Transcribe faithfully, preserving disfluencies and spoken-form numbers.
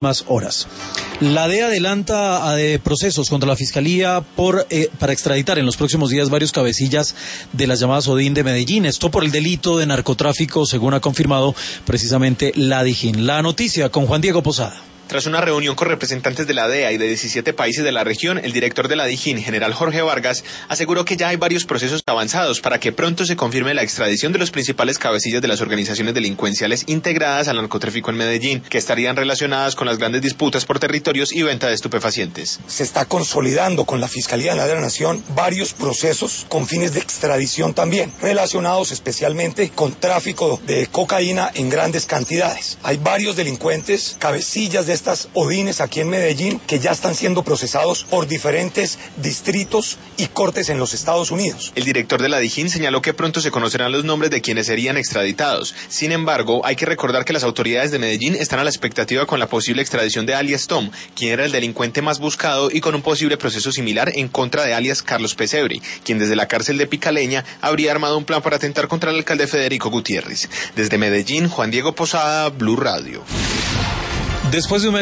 Más horas. La D E A adelanta a de procesos contra la Fiscalía por eh, para extraditar en los próximos días varios cabecillas de las llamadas Odín de Medellín. Esto por el delito de narcotráfico, según ha confirmado precisamente la DIJÍN. La noticia con Juan Diego Posada. Tras una reunión con representantes de la D E A y de diecisiete países de la región, el director de la DIJÍN, general Jorge Vargas, aseguró que ya hay varios procesos avanzados para que pronto se confirme la extradición de los principales cabecillas de las organizaciones delincuenciales integradas al narcotráfico en Medellín, que estarían relacionadas con las grandes disputas por territorios y venta de estupefacientes. Se está consolidando con la Fiscalía de la Nación varios procesos con fines de extradición también, relacionados especialmente con tráfico de cocaína en grandes cantidades. Hay varios delincuentes, cabecillas de estas Odines aquí en Medellín que ya están siendo procesados por diferentes distritos y cortes en los Estados Unidos. El director de la DIJÍN señaló que pronto se conocerán los nombres de quienes serían extraditados. Sin embargo, hay que recordar que las autoridades de Medellín están a la expectativa con la posible extradición de alias Tom, quien era el delincuente más buscado, y con un posible proceso similar en contra de alias Carlos Pesebre, quien desde la cárcel de Picaleña habría armado un plan para atentar contra el alcalde Federico Gutiérrez. Desde Medellín, Juan Diego Posada, Blue Radio. Después de un mes